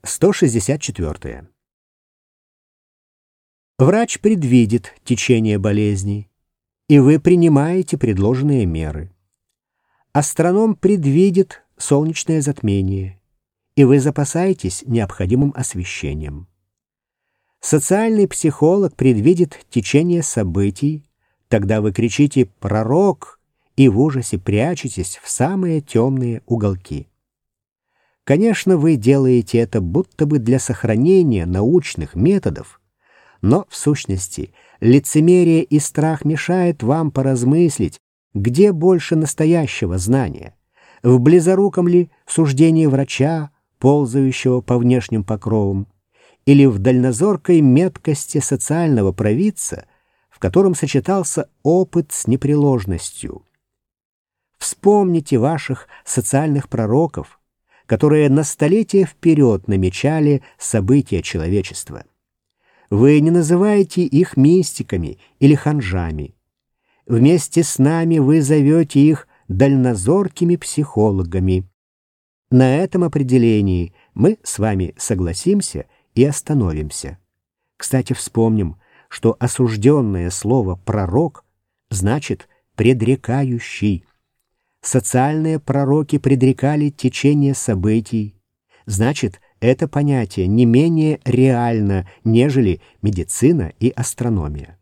164. Врач предвидит течение болезни, и вы принимаете предложенные меры. Астроном предвидит солнечное затмение, и вы запасаетесь необходимым освещением. Социальный психолог предвидит течение событий, тогда вы кричите «Пророк!» и в ужасе прячетесь в самые темные уголки. Конечно, вы делаете это будто бы для сохранения научных методов, но, в сущности, лицемерие и страх мешают вам поразмыслить, где больше настоящего знания, в близоруком ли суждении врача, ползающего по внешним покровам, или в дальнозоркой меткости социального провидца, в котором сочетался опыт с непреложностью. Вспомните ваших социальных пророков, которые на столетия вперед намечали события человечества. Вы не называете их мистиками или ханжами. Вместе с нами вы зовете их дальнозоркими психологами. На этом определении мы с вами согласимся и остановимся. Кстати, вспомним, что осужденное слово «пророк» значит «предрекающий». Социальные пророки предрекали течение событий. Значит, это понятие не менее реально, нежели медицина и астрономия.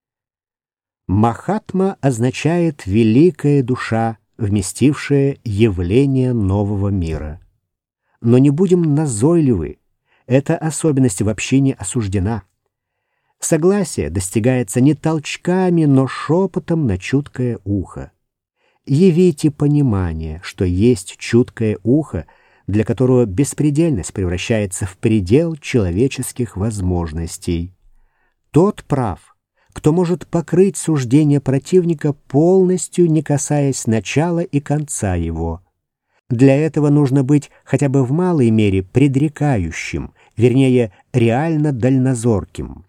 Махатма означает «великая душа», вместившая явление нового мира. Но не будем назойливы, эта особенность вообще не осуждена. Согласие достигается не толчками, но шепотом на чуткое ухо. Явите понимание, что есть чуткое ухо, для которого беспредельность превращается в предел человеческих возможностей. Тот прав, кто может покрыть суждение противника полностью, не касаясь начала и конца его. Для этого нужно быть хотя бы в малой мере предрекающим, вернее, реально дальнозорким.